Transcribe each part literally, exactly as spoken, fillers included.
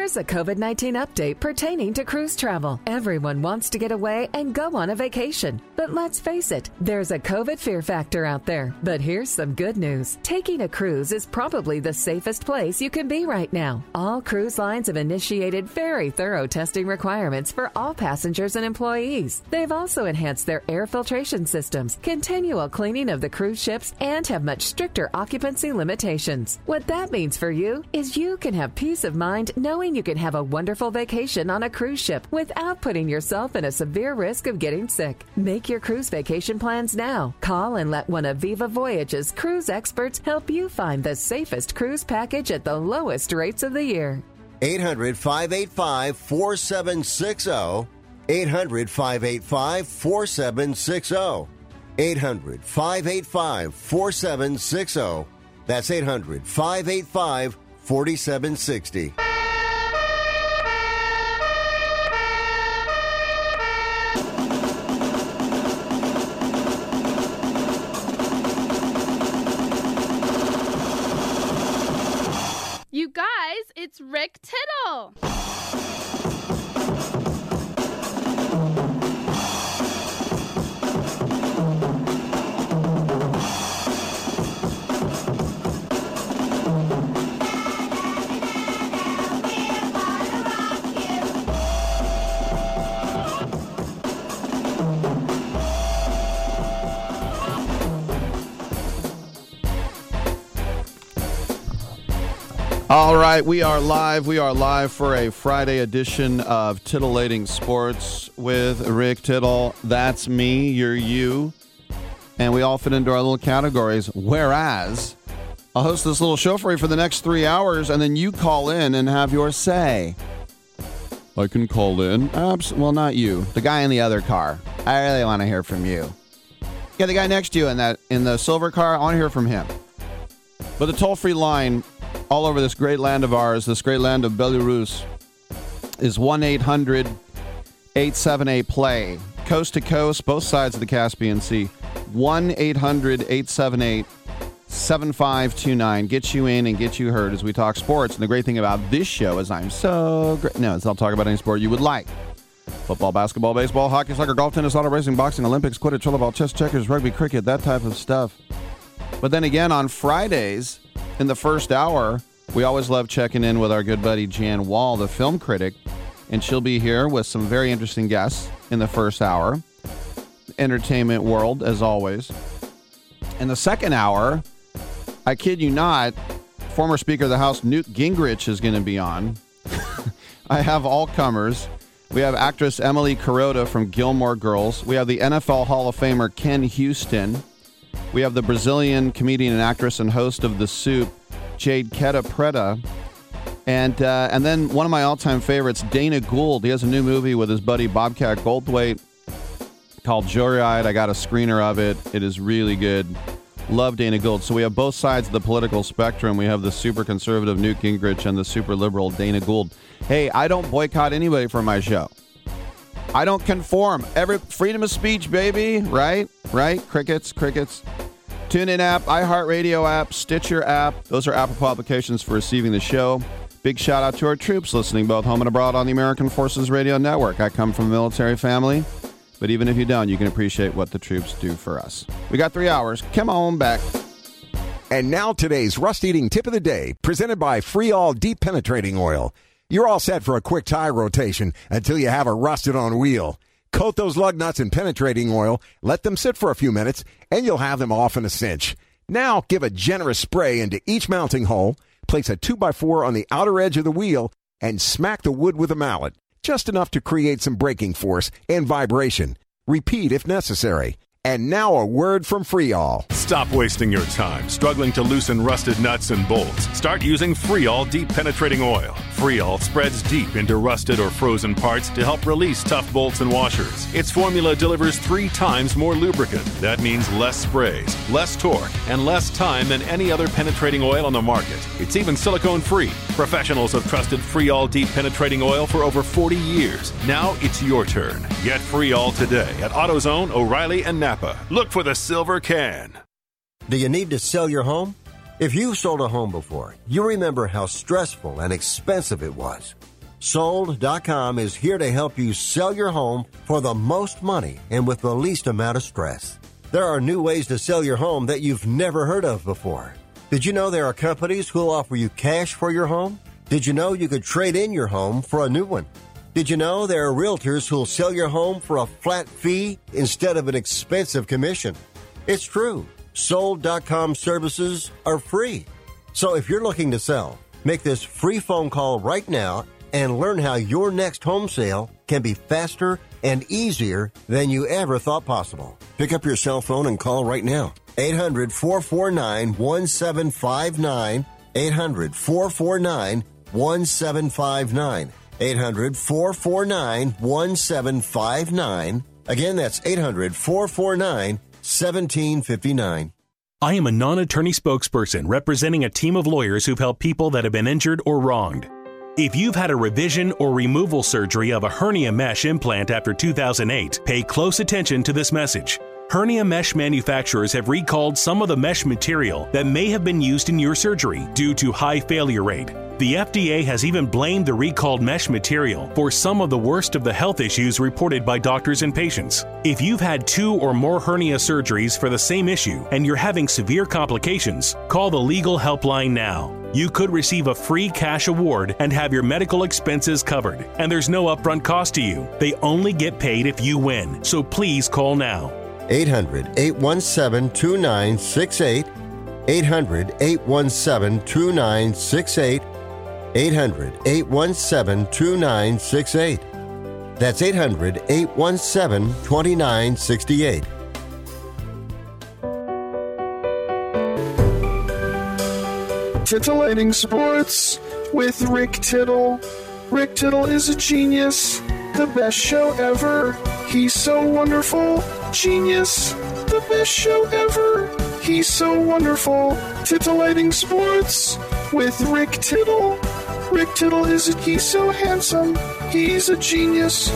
Here's a COVID nineteen update pertaining to cruise travel. Everyone wants to get away and go on a vacation. But let's face it, there's a COVID fear factor out there. But here's some good news. Taking a cruise is probably the safest place you can be right now. All cruise lines have initiated very thorough testing requirements for all passengers and employees. They've also enhanced their air filtration systems, continual cleaning of the cruise ships, and have much stricter occupancy limitations. What that means for you is you can have peace of mind knowing you can have a wonderful vacation on a cruise ship without putting yourself in a severe risk of getting sick. Make your cruise vacation plans now. Call and let one of Viva Voyage's cruise experts help you find the safest cruise package at the lowest rates of the year. eight hundred, five eight five, four seven six zero. eight hundred, five eight five, four seven six zero. eight hundred, five eight five, four seven six zero. That's eight hundred, five eight five, four seven six zero. You guys, it's Rick Tittle. All right, we are live. We are live for a Friday edition of Titillating Sports with Rick Tittle. That's me, you're you, and we all fit into our little categories. Whereas, I'll host this little show for you for the next three hours, and then you call in and have your say. I can call in. Abs- well, not you. The guy in the other car. I really want to hear from you. Yeah, the guy next to you in that in the silver car. I want to hear from him. But the toll-free line all over this great land of ours, this great land of Belarus, is one eight hundred eight seven eight play. Coast to coast, both sides of the Caspian Sea. one eight hundred eight seven eight seven five two nine. Get you in and get you heard as we talk sports. And the great thing about this show is I'm so great. No, I'll talk about any sport you would like. Football, basketball, baseball, hockey, soccer, golf, tennis, auto racing, boxing, Olympics, quidditch, rollerball, chess, checkers, rugby, cricket, that type of stuff. But then again, on Fridays, in the first hour, we always love checking in with our good buddy Jan Wall, the film critic, and she'll be here with some very interesting guests in the first hour. Entertainment world, as always. In the second hour, I kid you not, former Speaker of the House Newt Gingrich is going to be on. I have all comers. We have actress Emily Kuroda from Gilmore Girls. We have the N F L Hall of Famer Ken Houston. We have the Brazilian comedian and actress and host of The Soup, Jade Queta Preta. And uh, and then one of my all-time favorites, Dana Gould. He has a new movie with his buddy Bobcat Goldthwait called Joyride. I got a screener of it. It is really good. Love Dana Gould. So we have both sides of the political spectrum. We have the super conservative Newt Gingrich and the super liberal Dana Gould. Hey, I don't boycott anybody for my show. I don't conform. Every freedom of speech, baby. Right? Right? Crickets, crickets. TuneIn app, iHeartRadio app, Stitcher app. Those are Apple applications for receiving the show. Big shout out to our troops listening both home and abroad on the American Forces Radio Network. I come from a military family, but even if you don't, you can appreciate what the troops do for us. We got three hours. Come on back. And now today's rust-eating tip of the day, presented by Freol Deep Penetrating Oil. You're all set for a quick tire rotation until you have a rusted-on wheel. Coat those lug nuts in penetrating oil, let them sit for a few minutes, and you'll have them off in a cinch. Now, give a generous spray into each mounting hole, place a two by four on the outer edge of the wheel, and smack the wood with a mallet, just enough to create some braking force and vibration. Repeat if necessary. And now a word from Freol. Stop wasting your time struggling to loosen rusted nuts and bolts. Start using Freol Deep Penetrating Oil. Freol spreads deep into rusted or frozen parts to help release tough bolts and washers. Its formula delivers three times more lubricant. That means less sprays, less torque, and less time than any other penetrating oil on the market. It's even silicone-free. Professionals have trusted Freol Deep Penetrating Oil for over forty years. Now it's your turn. Get Freol today at AutoZone, O'Reilly, and Napa. Look for the silver can. Do you need to sell your home? If you've sold a home before, you remember how stressful and expensive it was. Sold dot com is here to help you sell your home for the most money and with the least amount of stress. There are new ways to sell your home that you've never heard of before. Did you know there are companies who'll offer you cash for your home? Did you know you could trade in your home for a new one? Did you know there are realtors who'll sell your home for a flat fee instead of an expensive commission? It's true. Sold dot com services are free. So if you're looking to sell, make this free phone call right now and learn how your next home sale can be faster and easier than you ever thought possible. Pick up your cell phone and call right now. eight hundred, four four nine, one seven five nine. eight hundred, four four nine, one seven five nine. eight hundred, four four nine, one seven five nine. Again, that's eight hundred, four four nine, one seven five nine. I am a non-attorney spokesperson representing a team of lawyers who've helped people that have been injured or wronged. If you've had a revision or removal surgery of a hernia mesh implant after two thousand eight, pay close attention to this message. Hernia mesh manufacturers have recalled some of the mesh material that may have been used in your surgery due to high failure rate. The F D A has even blamed the recalled mesh material for some of the worst of the health issues reported by doctors and patients. If you've had two or more hernia surgeries for the same issue and you're having severe complications, call the legal helpline now. You could receive a free cash award and have your medical expenses covered. And there's no upfront cost to you. They only get paid if you win. So please call now. eight hundred, eight one seven, two nine six eight. eight hundred, eight one seven, two nine six eight. eight hundred, eight one seven, two nine six eight. That's eight hundred, eight one seven, two nine six eight. Titillating Sports with Rick Tittle. Rick Tittle is a genius, the best show ever. He's so wonderful, genius, the best show ever. He's so wonderful. Titillating Sports with Rick Tittle. Rick Tittle is a, he's so handsome, he's a genius.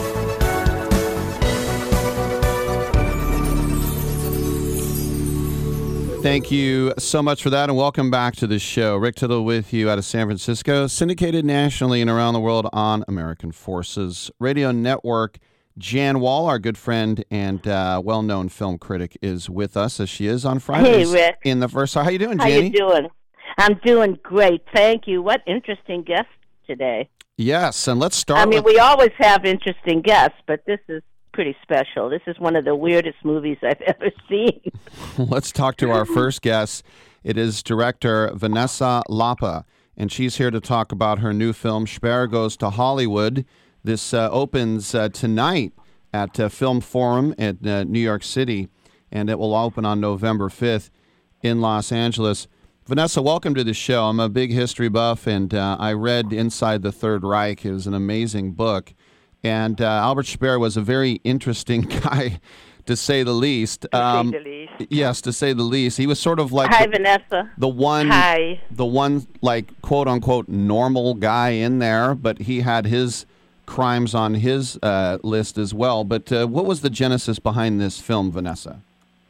Thank you so much for that, and welcome back to the show. Rick Tittle with you out of San Francisco, syndicated nationally and around the world on American Forces Radio Network. Jan Wall, our good friend and uh, well-known film critic, is with us, as she is on Fridays. Hey, Rick. In the first, how you doing, How Janie? you doing? I'm doing great, thank you. What interesting guest today. Yes, and let's start I mean, with... we always have interesting guests, but this is pretty special. This is one of the weirdest movies I've ever seen. Let's talk to our first guest. It is director Vanessa Lapa, and she's here to talk about her new film, Sperr Goes to Hollywood. This uh, opens uh, tonight at uh, Film Forum at uh, New York City, and it will open on November fifth in Los Angeles. Vanessa, welcome to the show. I'm a big history buff, and uh, I read Inside the Third Reich. It was an amazing book. And uh, Albert Speer was a very interesting guy, to say the least. To um, say the least. Yes, to say the least. He was sort of like Hi, the, Vanessa. the one, Hi. the one like quote unquote normal guy in there, but he had his crimes on his uh, list as well. But uh, what was the genesis behind this film, Vanessa?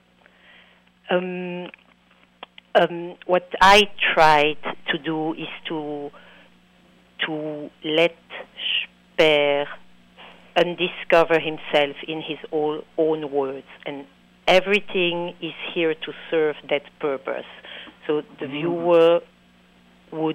Um, um, what I tried to do is to to let Speer undiscover himself in his own, own words, and everything is here to serve that purpose. So the viewer would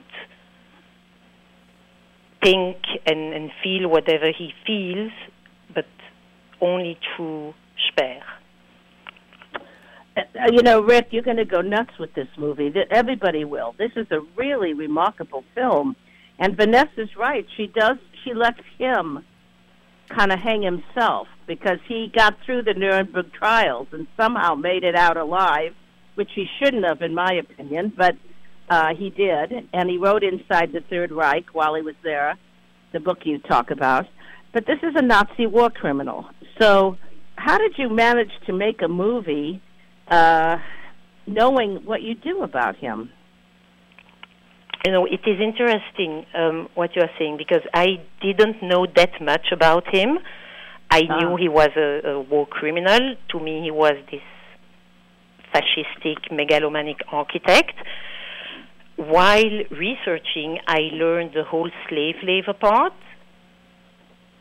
think and, and feel whatever he feels, but only through Speer. Uh, you know, Rick, you're going to go nuts with this movie. Everybody will. This is a really remarkable film. And Vanessa's right. She does. She lets him kind of hang himself because he got through the Nuremberg trials and somehow made it out alive, which he shouldn't have, in my opinion, but uh, he did. And he wrote Inside the Third Reich while he was there, the book you talk about. But this is a Nazi war criminal. So how did you manage to make a movie uh, knowing what you do about him? You know, it is interesting um, what you are saying, because I didn't know that much about him. I uh. knew he was a, a war criminal. To me, he was this fascistic, megalomaniac architect. While researching, I learned the whole slave labor part,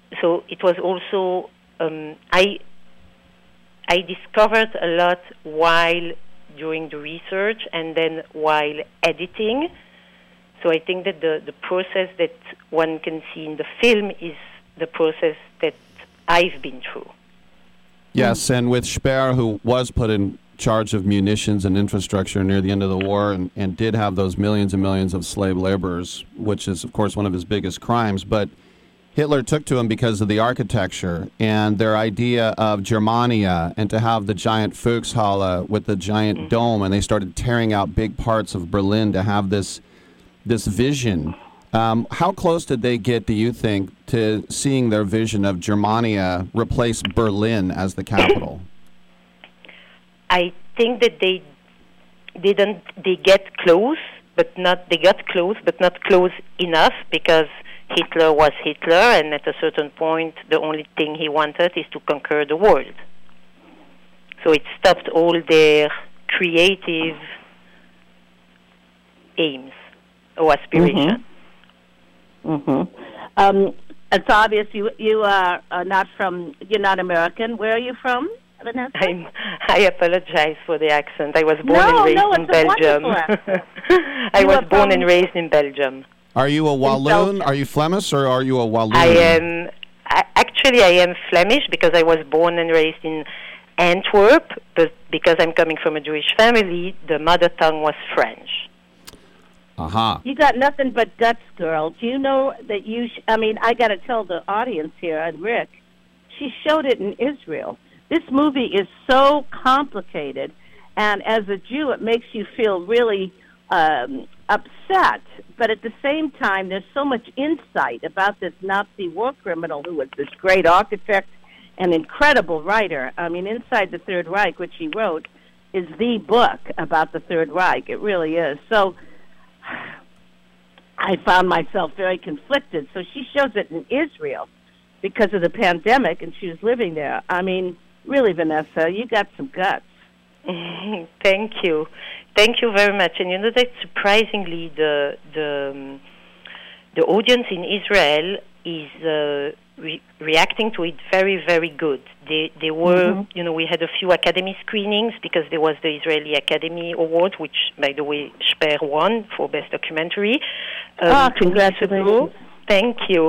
so it was also um, I I discovered a lot while doing the research and then while editing. So I think that the, the process that one can see in the film is the process that I've been through. Yes, and with Speer, who was put in charge of munitions and infrastructure near the end of the war and, and did have those millions and millions of slave laborers, which is, of course, one of his biggest crimes. But Hitler took to him because of the architecture and their idea of Germania and to have the giant Volkshalle with the giant mm-hmm. dome, and they started tearing out big parts of Berlin to have this this vision. Um, how close did they get, do you think, to seeing their vision of Germania replace Berlin as the capital? I think that they didn't. They get close, but not. They got close, but not close enough, because Hitler was Hitler, and at a certain point, the only thing he wanted is to conquer the world. So it stopped all their creative aims or aspirations. Mm-hmm. Mm-hmm. Um, it's obvious you you are uh, not from. You're not American. Where are you from, Vanessa? I'm, I apologize for the accent. I was born no, and raised no, in Belgium. I you was born from... and raised in Belgium. Are you a Walloon? Are you Flemish, or are you a Walloon? I am. I, actually, I am Flemish because I was born and raised in Antwerp. But because I'm coming from a Jewish family, the mother tongue was French. Aha. Uh-huh. You got nothing but guts, girl. Do you know that you... Sh- I mean, I got to tell the audience here, and Rick, she showed it in Israel. This movie is so complicated, and as a Jew, it makes you feel really um, upset. But at the same time, there's so much insight about this Nazi war criminal who was this great architect and incredible writer. I mean, Inside the Third Reich, which he wrote, is the book about the Third Reich. It really is. So I found myself very conflicted. So she shows it in Israel because of the pandemic, and she was living there. I mean, really, Vanessa, you got some guts. Thank you. Thank you very much. And you know that surprisingly, the the um, the audience in Israel is uh, re- reacting to it very, very good. They they were, mm-hmm. you know, we had a few Academy screenings because there was the Israeli Academy Award, which, by the way, Speer won for Best Documentary. Um, ah, congratulations. Thank you.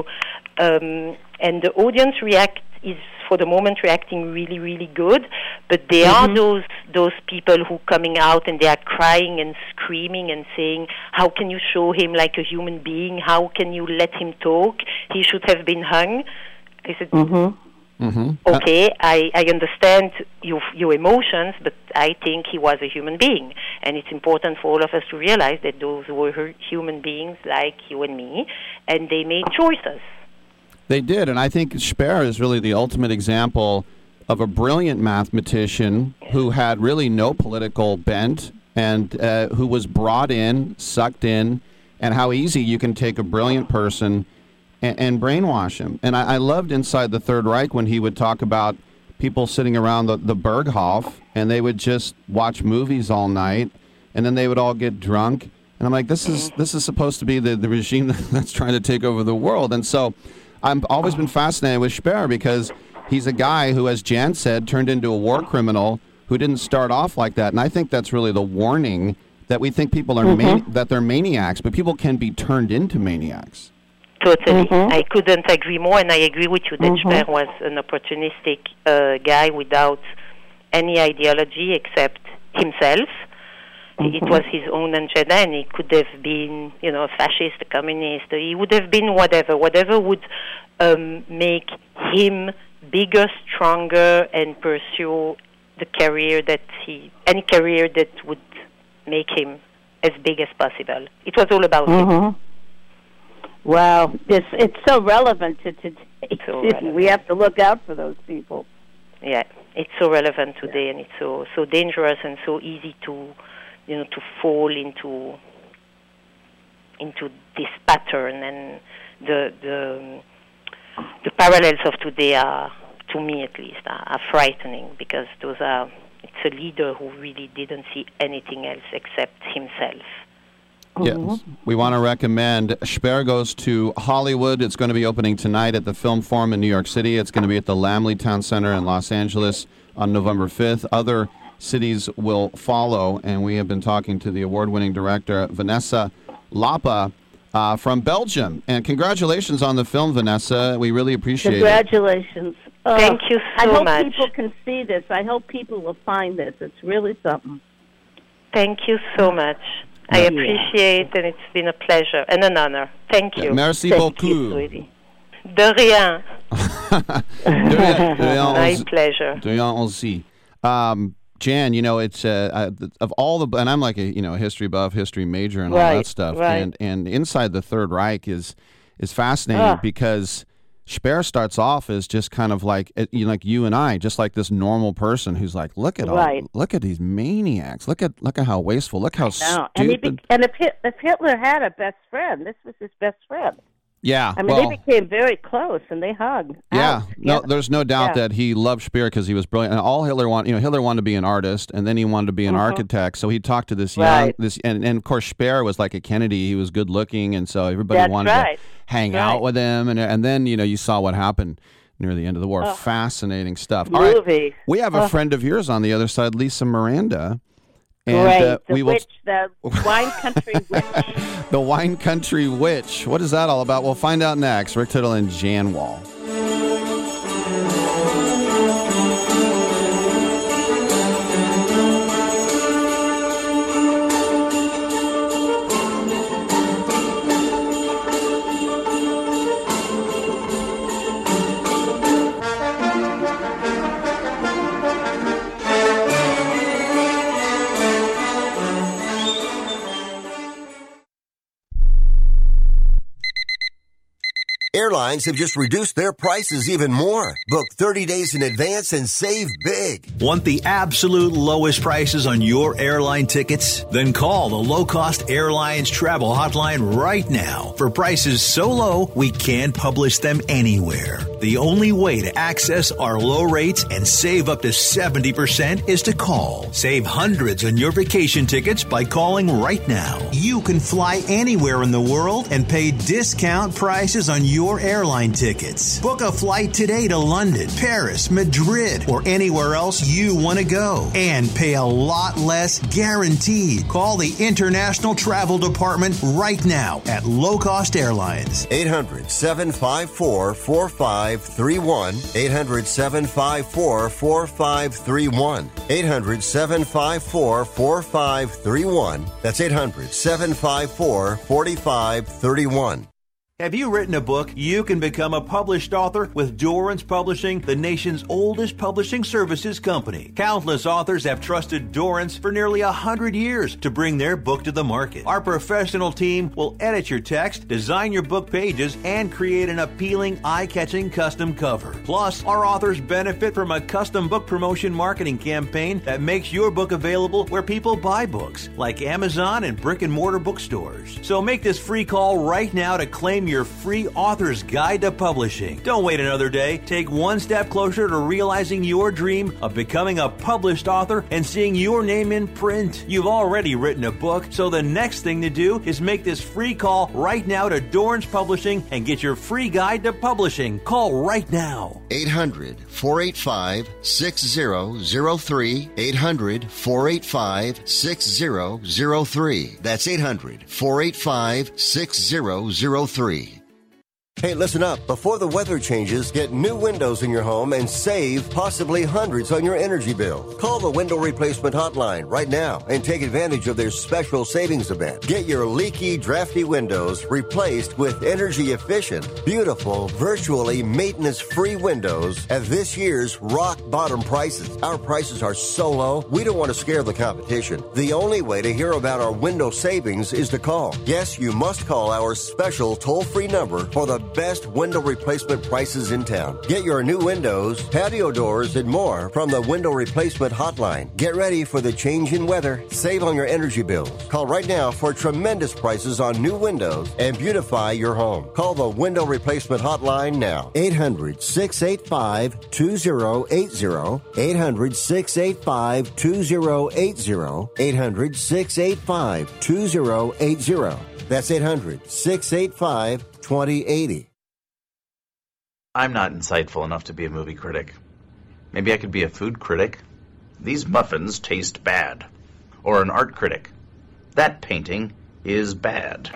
Um, and the audience react is, for the moment, reacting really, really good. But there mm-hmm. are those those people who coming out and they are crying and screaming and saying, how can you show him like a human being? How can you let him talk? He should have been hung. I said, mm-hmm. Mm-hmm. okay, I, I understand your, your emotions, but I think he was a human being. And it's important for all of us to realize that those were human beings like you and me, and they made choices. They did, and I think Speer is really the ultimate example of a brilliant mathematician who had really no political bent and uh, who was brought in, sucked in, and how easy you can take a brilliant person and, and brainwash him. And I, I loved Inside the Third Reich when he would talk about people sitting around the, the Berghof, and they would just watch movies all night, and then they would all get drunk. And I'm like, this is this is supposed to be the, the regime that's trying to take over the world. And so I've always been fascinated with Speer because he's a guy who, as Jan said, turned into a war criminal who didn't start off like that. And I think that's really the warning that we think people are mm-hmm. mani- that they're maniacs, but people can be turned into maniacs. Totally. Mm-hmm. I couldn't agree more, and I agree with you that Mm-hmm. Speer was an opportunistic uh, guy without any ideology except himself. Mm-hmm. It was his own agenda, and he could have been, you know, a fascist, a communist. He would have been whatever, whatever would um, make him bigger, stronger, and pursue the career that he, any career that would make him as big as possible. It was all about mm-hmm. him. Wow, this it's so relevant to today. So relevant. We have to look out for those people. Yeah, it's so relevant today, yeah. And it's so so dangerous and so easy to, you know, to fall into into this pattern. And the the the parallels of today are, to me at least, are, are frightening, because those are it's a leader who really didn't see anything else except himself. Yes. We want to recommend Sperr Goes to Hollywood. It's going to be opening tonight at the Film Forum in New York City. It's going to be at the Lamley Town Center in Los Angeles on November fifth. Other cities will follow, and we have been talking to the award-winning director, Vanessa Lapa, uh, from Belgium. And congratulations on the film, Vanessa. We really appreciate Congratulations. it. Uh, Thank you so I hope much. people can see this. I hope people will find this. It's really something. Thank you so much. I Yeah. appreciate, and it's been a pleasure and an honor. Thank you. Merci Thank beaucoup. you, sweetie. De rien. De rien, de rien My aussi. pleasure. De rien aussi. Um, Jan, you know, it's uh, uh, of all the, and I'm like a you know a history buff, history major, and all Right, that stuff. right. And and inside the Third Reich is is fascinating Ah. because Sperr starts off as just kind of like uh, you know, like you and I, just like this normal person who's like, look at all, Right. look at these maniacs, look at look at how wasteful, look how No. And, he stupid. be- and if, Hit- if Hitler had a best friend, this was his best friend. yeah, I mean, well, they became very close, and they hugged. Yeah, out no, together. there's no doubt Yeah. that he loved Speer because he was brilliant. And all Hitler wanted, you know, Hitler wanted to be an artist, and then he wanted to be an Mhm. architect. So he talked to this young, Right. this, and, and of course Speer was like a Kennedy. He was good looking, and so everybody That's wanted right. to hang Right. out with him. And and then you know you saw what happened near the end of the war. Oh. Fascinating stuff. All right, Movie. we have a Oh. friend of yours on the other side, Lisa Miranda. And, Great. uh, the we will- witch, the wine country witch. The Wine Country Witch. What is that all about? We'll find out next. Rick Tittle and Jan Wall. Airlines have just reduced their prices even more. Book thirty days in advance and save big. Want the absolute lowest prices on your airline tickets? Then call the Low Cost Airlines Travel Hotline right now for prices so low we can't publish them anywhere. The only way to access our low rates and save up to seventy percent is to call. Save hundreds on your vacation tickets by calling right now. You can fly anywhere in the world and pay discount prices on your airline tickets. Book a flight today to London, Paris, Madrid, or anywhere else you want to go and pay a lot less guaranteed. Call the International Travel Department right now at Low Cost Airlines. eight hundred, seven five four, four five three one. eight hundred, seven five four, four five three one. eight hundred, seven five four, four five three one. That's eight hundred, seven five four, four five three one. Have you written a book? You can become a published author with Dorrance Publishing, the nation's oldest publishing services company. Countless authors have trusted Dorrance for nearly a hundred years to bring their book to the market. Our professional team will edit your text, design your book pages, and create an appealing, eye-catching custom cover. Plus, our authors benefit from a custom book promotion marketing campaign that makes your book available where people buy books, like Amazon and brick-and-mortar bookstores. So make this free call right now to claim your free author's guide to publishing. Don't wait another day. Take one step closer to realizing your dream of becoming a published author and seeing your name in print. You've already written a book, so the next thing to do is make this free call right now to Dorrance Publishing and get your free guide to publishing. Call right now. eight hundred, four eight five, six zero zero three. eight hundred, four eight five, six zero zero three. That's eight hundred, four eight five, six zero zero three. Hey, listen up. Before the weather changes, get new windows in your home and save possibly hundreds on your energy bill. Call the Window Replacement Hotline right now and take advantage of their special savings event. Get your leaky, drafty windows replaced with energy-efficient, beautiful, virtually maintenance-free windows at this year's rock-bottom prices. Our prices are so low, we don't want to scare the competition. The only way to hear about our window savings is to call. Yes, you must call our special toll-free number for the best window replacement prices in town. Get your new windows, patio doors, and more from the Window Replacement Hotline. Get ready for the change in weather. Save on your energy bills. Call right now for tremendous prices on new windows and beautify your home. Call the Window Replacement Hotline now. eight hundred, six eight five, two zero eight zero. eight hundred, six eight five, two zero eight zero. eight hundred, six eight five, two zero eight zero. That's eight hundred, six eight five, two zero eight zero. I'm not insightful enough to be a movie critic. Maybe I could be a food critic. These muffins taste bad. Or an art critic. That painting is bad.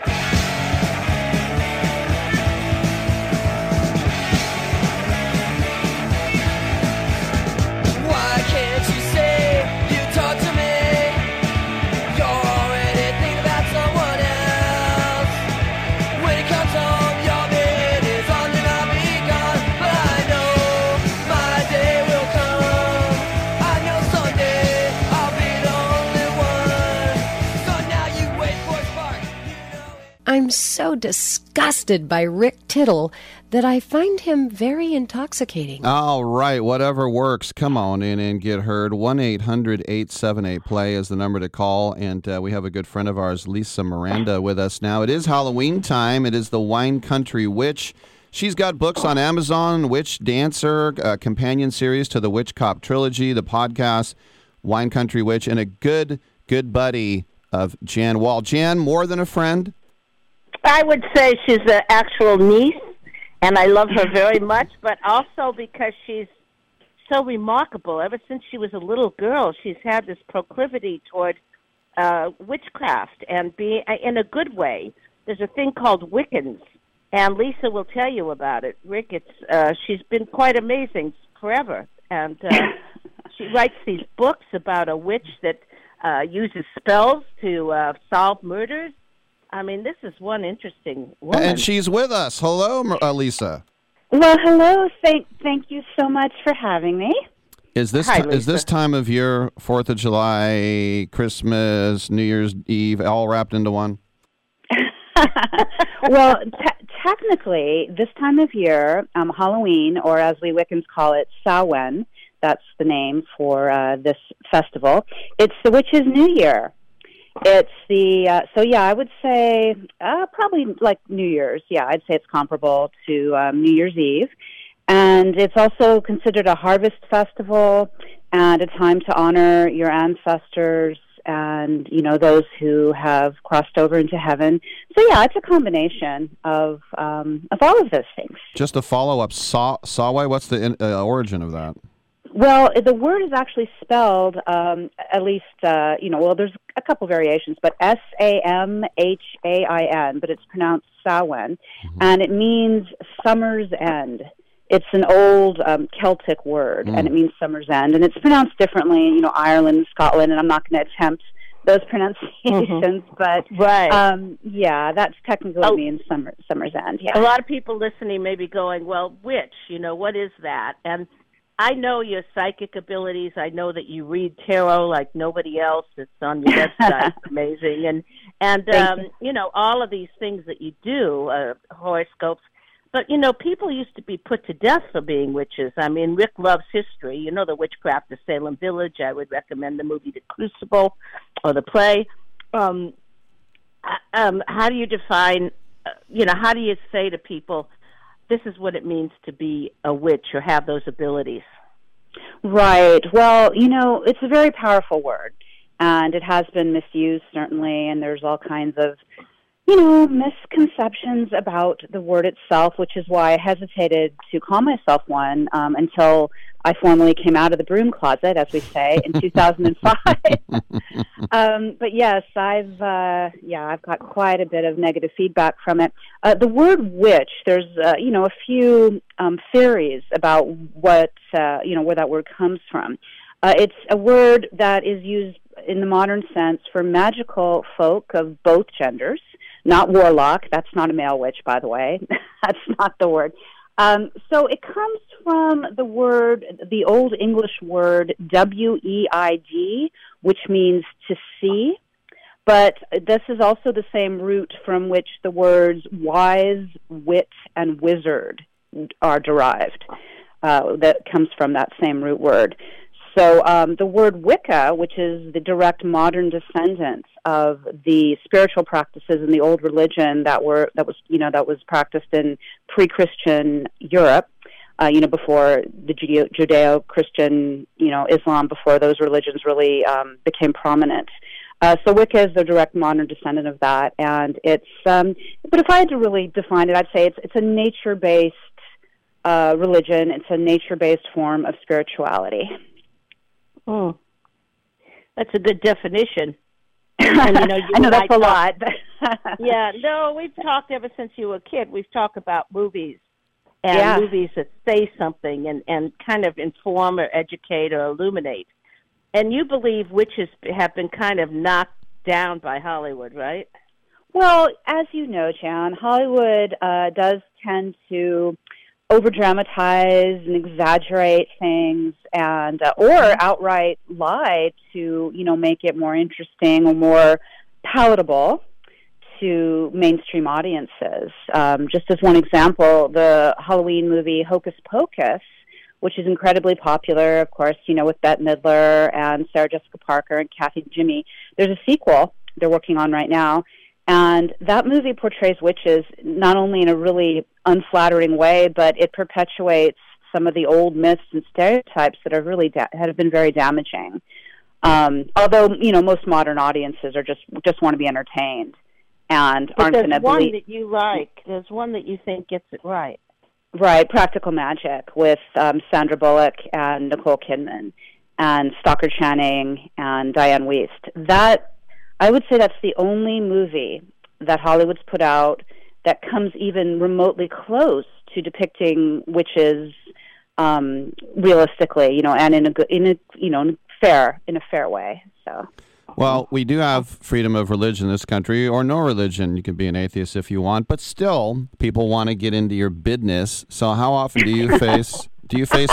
Why can't you say you talk to me? You're already thinking about someone else. When it comes home, your bed is on and I'll be gone. But I know my day will come. I know someday I'll be the only one. So now you wait for a spark. I'm so disgusted by Rick Tittle that I find him very intoxicating. All right, whatever works. Come on in and get heard. one eight hundred eight seven eight play is the number to call. And uh, we have a good friend of ours, Lisa Miranda, with us now. It is Halloween time. It is the Wine Country Witch. She's got books on Amazon, Witch Dancer, a companion series to the Witch Cop trilogy, the podcast, Wine Country Witch, and a good, good buddy of Jan Wall. Jan, more than a friend? I would say she's an actual niece, and I love her very much, but also because she's so remarkable. Ever since she was a little girl, she's had this proclivity toward uh, witchcraft, and being in a good way. There's a thing called Wiccans, and Lisa will tell you about it. Rick, it's uh, she's been quite amazing forever, and uh, she writes these books about a witch that uh, uses spells to uh, solve murders. I mean, this is one interesting woman. And she's with us. Hello, uh, Lisa. Well, hello. Thank, thank you so much for having me. Is this Hi, ti- is this time of year, Fourth of July, Christmas, New Year's Eve, all wrapped into one? Well, te- technically, this time of year, um, Halloween, or as we Wiccans call it, Samhain, that's the name for uh, this festival, it's the Witch's New Year. It's the, uh, so yeah, I would say uh, probably like New Year's. Yeah, I'd say it's comparable to um, New Year's Eve. And it's also considered a harvest festival and a time to honor your ancestors and, you know, those who have crossed over into heaven. So yeah, it's a combination of um, of all of those things. Just a follow-up, Saw, Saway, what's the in, uh, origin of that? Well, the word is actually spelled, um, at least, uh, you know, well, there's a couple variations, but S A M H A I N, but it's pronounced Samhain, mm-hmm. and it means summer's end. It's an old um, Celtic word, mm. and it means summer's end, and it's pronounced differently in, you know, Ireland, Scotland, and I'm not going to attempt those pronunciations, mm-hmm. but right. um, yeah, that's technically oh. means summer, summer's end. Yeah. A lot of people listening may be going, well, witch, you know, what is that? And I know your psychic abilities. I know that you read tarot like nobody else. It's on your website. Amazing. And, and um, you. you know, all of these things that you do, uh, horoscopes. But, you know, people used to be put to death for being witches. I mean, Rick loves history. You know, The Witchcraft of Salem Village. I would recommend the movie The Crucible or the play. Um, um, how do you define, uh, you know, how do you say to people, this is what it means to be a witch or have those abilities? Right. Well, you know, it's a very powerful word, and it has been misused, certainly, and there's all kinds of, you know, misconceptions about the word itself, which is why I hesitated to call myself one um, until I formally came out of the broom closet, as we say, in two thousand five. um, but yes, I've uh, yeah, I've got quite a bit of negative feedback from it. Uh, the word witch, there's uh, you know a few um, theories about what uh, you know where that word comes from. Uh, it's a word that is used in the modern sense for magical folk of both genders. Not warlock. That's not a male witch, by the way. That's not the word. Um, so it comes from the word, the Old English word W E I D, which means to see. but this is also the same root from which the words wise, wit, and wizard are derived. Uh, that comes from that same root word. So um, the word Wicca, which is the direct modern descendant of the spiritual practices in the old religion that were that was you know that was practiced in pre-Christian Europe, uh, you know before the Judeo- Judeo-Christian you know Islam, before those religions really um, became prominent. Uh, so Wicca is the direct modern descendant of that, and it's. Um, but if I had to really define it, I'd say it's it's a nature-based uh, religion. It's a nature-based form of spirituality. Oh, that's a good definition. And, you know, you I know and that's I a talk, lot. Yeah, no, we've talked ever since you were a kid. We've talked about movies and Yeah. movies that say something and, and kind of inform or educate or illuminate. And you believe witches have been kind of knocked down by Hollywood, right? Well, as you know, Jan, Hollywood uh, does tend to over-dramatize and exaggerate things, and uh, or outright lie to, you know, make it more interesting or more palatable to mainstream audiences. Um, just as one example, the Halloween movie Hocus Pocus, which is incredibly popular, of course, you know, with Bette Midler and Sarah Jessica Parker and Kathy Jimmy. There's a sequel they're working on right now, and that movie portrays witches not only in a really unflattering way, but it perpetuates some of the old myths and stereotypes that are really da- have been very damaging. Um, although, you know, most modern audiences are just just want to be entertained and But aren't going to there's one believe. that you like. There's one that you think gets it right. Right, Practical Magic with um, Sandra Bullock and Nicole Kidman and Stockard Channing and Diane Wiest. That, I would say that's the only movie that Hollywood's put out that comes even remotely close to depicting witches um, realistically, you know, and in a good, in a you know, fair in a fair way. So. Well, we do have freedom of religion in this country, or no religion. You can be an atheist if you want, but still, people want to get into your business. So, how often do you face do you face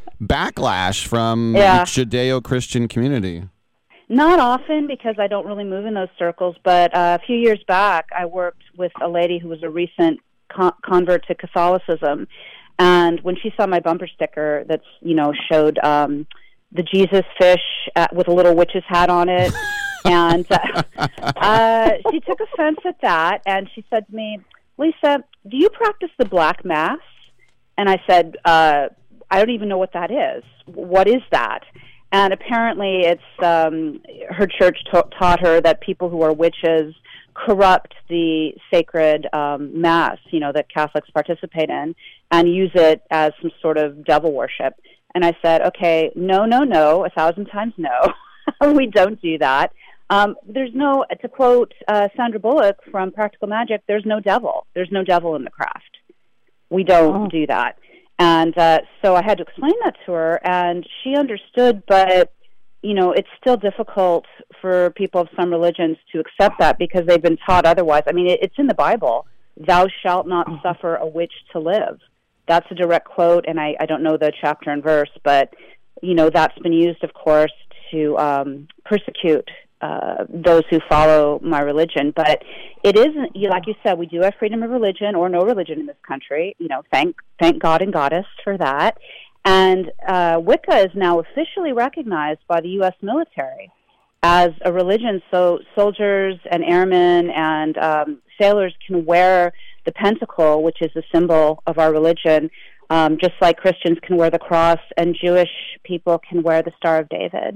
backlash from Yeah. the Judeo-Christian community? Not often, because I don't really move in those circles, but uh, a few years back, I worked with a lady who was a recent con- convert to Catholicism, and when she saw my bumper sticker that's, you know, showed um, the Jesus fish uh, with a little witch's hat on it, and uh, uh, she took offense at that, and she said to me, Lisa, do you practice the Black Mass? And I said, uh, I don't even know what that is. What is that? And apparently it's um, her church ta- taught her that people who are witches corrupt the sacred um, Mass, you know, that Catholics participate in, and use it as some sort of devil worship. And I said, okay, no, no, no, a thousand times no. We don't do that. Um, there's no, to quote uh, Sandra Bullock from Practical Magic, there's no devil. There's no devil in the craft. We don't Oh. do that. And uh, so I had to explain that to her, and she understood, but, you know, it's still difficult for people of some religions to accept that because they've been taught otherwise. I mean, it, it's in the Bible, thou shalt not suffer a witch to live. That's a direct quote, and I, I don't know the chapter and verse, but, you know, that's been used, of course, to um, persecute uh, those who follow my religion. But it isn't, you, like you said, we do have freedom of religion or no religion in this country. You know, thank thank God and Goddess for that. And uh, Wicca is now officially recognized by the U S military as a religion, so soldiers and airmen and um, sailors can wear the pentacle, which is the symbol of our religion, um, just like Christians can wear the cross and Jewish people can wear the Star of David.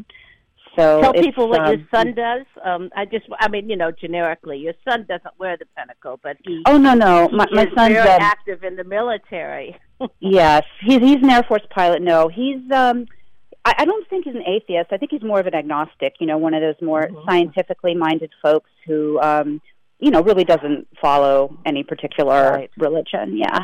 So Tell it's, people what um, your son does. Um, I just, I mean, you know, generically, your son doesn't wear the pentacle, but he. Oh, no, no. he My, my is son's very um, active in the military. Yes, he's he's an Air Force pilot. No, he's um, I, I don't think he's an atheist. I think he's more of an agnostic. You know, one of those more Mm-hmm. scientifically minded folks who, um, you know, really doesn't follow any particular Right. religion. Yeah.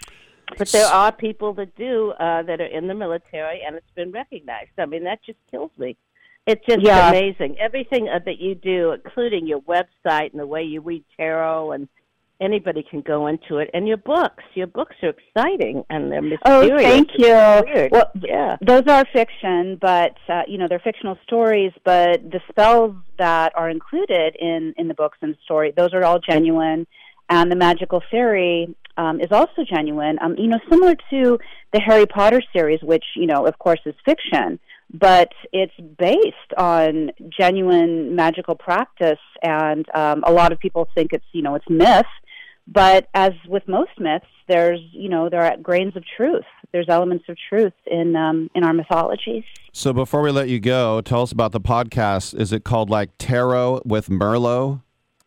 But there are people that do uh, that are in the military, and it's been recognized. I mean, that just kills me. It's just Yeah. amazing. Everything uh, that you do, including your website and the way you read tarot, and anybody can go into it. And your books, your books are exciting and they're mysterious. Oh, thank you. Weird. Well, yeah. those are fiction, but uh, you know they're fictional stories. But the spells that are included in in the books and story, those are all genuine. And the magical fairy um, is also genuine. Um, you know, similar to the Harry Potter series, which you know, of course, is fiction, but it's based on genuine magical practice. And um, a lot of people think it's you know it's myth. But as with most myths, there's, you know, there are grains of truth. There's elements of truth in um, in our mythologies. So before we let you go, tell us about the podcast. Is it called like Tarot with Merlot?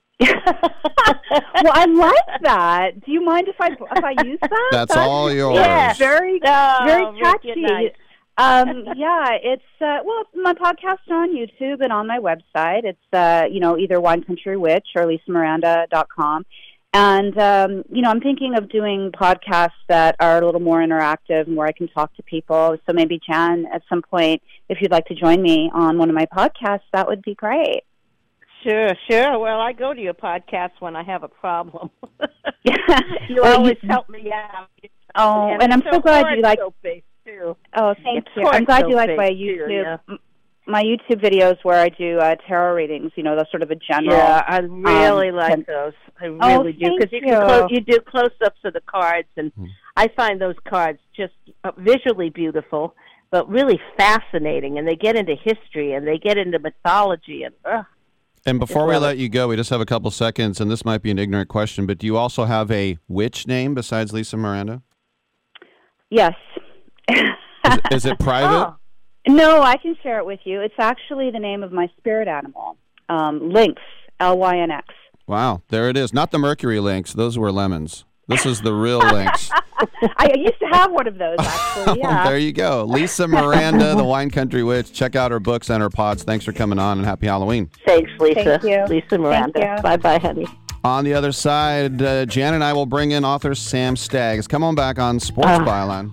Well, I like that. Do you mind if I if I use that? That's all yours. Yeah, very Oh, very Rick, catchy. good night. Um, yeah, it's uh, well, my podcast on YouTube and on my website. It's uh, you know either Wine Country Witch or Lisa Miranda dot com. And, um, you know, I'm thinking of doing podcasts that are a little more interactive and where I can talk to people. So maybe, Jan, at some point, if you'd like to join me on one of my podcasts, that would be great. Sure, sure. Well, I go to your podcast when I have a problem. you well, always you, help me out. Oh, and, and I'm so glad you like... Based too. Oh, thank it's you. I'm glad you like my too, YouTube... yeah. My YouTube videos where I do uh, tarot readings, you know, those sort of a general. Yeah, I really um, like and, those. I really oh, do thank because you, you. can clo- you do close-ups of the cards, and Hmm. I find those cards just uh, visually beautiful, but really fascinating. And they get into history and they get into mythology, and uh, And before we love let you go, we just have a couple seconds, and this might be an ignorant question, but do you also have a witch name besides Lisa Miranda? Yes. Is, it- is it private? Oh. No, I can share it with you. It's actually the name of my spirit animal, um, Lynx, L Y N X. Wow, there it is. Not the Mercury Lynx. Those were lemons. This is the real Lynx. I used to have one of those, actually, yeah. There you go. Lisa Miranda, the Wine Country Witch. Check out her books and her pods. Thanks for coming on, and happy Halloween. Thanks, Lisa. Thank you. Lisa Miranda. Thank you. Bye-bye, honey. On the other side, uh, Jan and I will bring in author Sam Staggs. Come on back on Sports Uh. Byline.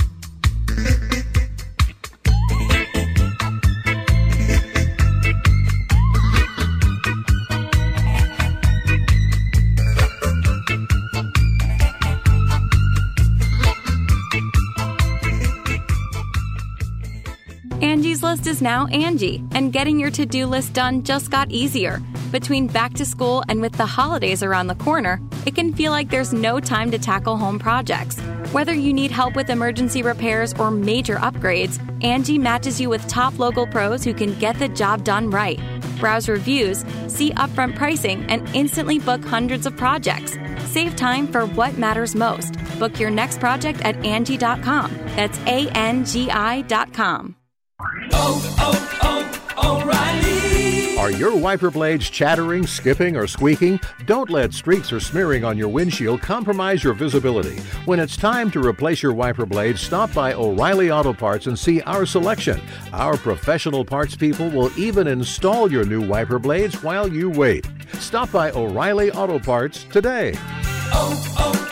Angie's List is now Angie, and getting your to-do list done just got easier. Between back to school and with the holidays around the corner, it can feel like there's no time to tackle home projects. Whether you need help with emergency repairs or major upgrades, Angie matches you with top local pros who can get the job done right. Browse reviews, see upfront pricing, and instantly book hundreds of projects. Save time for what matters most. Book your next project at Angie dot com. That's A N G I dot com. Oh, oh, oh, O'Reilly. Are your wiper blades chattering, skipping, or squeaking? Don't let streaks or smearing on your windshield compromise your visibility. When it's time to replace your wiper blades, stop by O'Reilly Auto Parts and see our selection. Our professional parts people will even install your new wiper blades while you wait. Stop by O'Reilly Auto Parts today. Oh,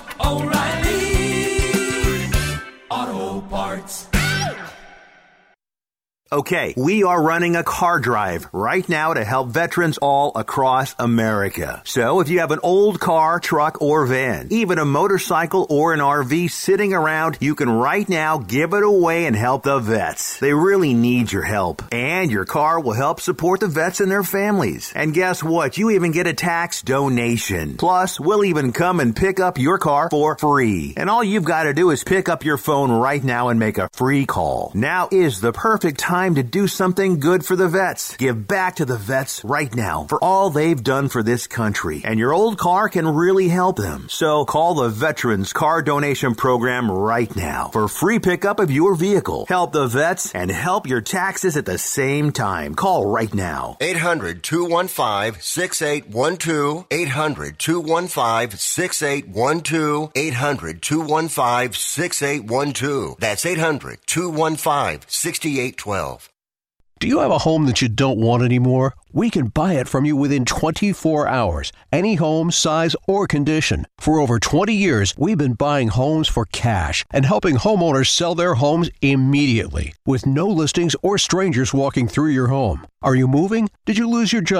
oh, oh, O'Reilly Auto Parts. Okay, we are running a car drive right now to help veterans all across America. So if you have an old car, truck, or van, even a motorcycle or an R V sitting around, you can right now give it away and help the vets. They really need your help. And your car will help support the vets and their families. And guess what? You even get a tax donation. Plus, we'll even come and pick up your car for free. And all you've got to do is pick up your phone right now and make a free call. Now is the perfect time to do something good for the vets. Give back to the vets right now for all they've done for this country. And your old car can really help them. So call the Veterans Car Donation Program right now for free pickup of your vehicle. Help the vets and help your taxes at the same time. Call right now. eight hundred, two one five, six eight one two. eight hundred, two one five, six eight one two. eight hundred, two one five, six eight one two. That's eight hundred, two one five, six eight one two. Do you have a home that you don't want anymore? We can buy it from you within twenty-four hours. Any home, size, or condition. For over twenty years, we've been buying homes for cash and helping homeowners sell their homes immediately with no listings or strangers walking through your home. Are you moving? Did you lose your job?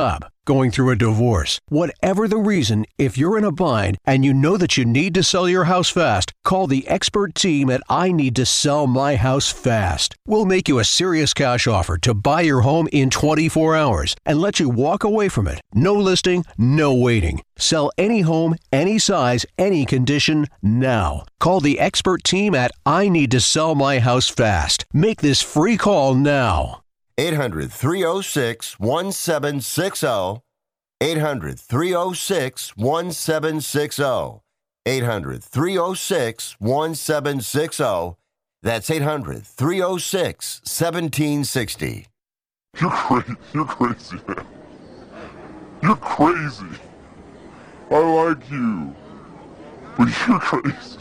going through a divorce. Whatever the reason, if you're in a bind and you know that you need to sell your house fast, call the expert team at I Need to Sell My House Fast. We'll make you a serious cash offer to buy your home in twenty-four hours and let you walk away from it. No listing, no waiting. Sell any home, any size, any condition, now. Call the expert team at I Need to Sell My House Fast. Make this free call now. eight hundred, three oh six, one seven six oh. eight hundred, three oh six, one seven six oh. eight hundred, three oh six, one seven six oh. That's eight hundred, three oh six, one seven six oh. You're crazy. You're crazy, man. You're crazy. I like you. But you're crazy.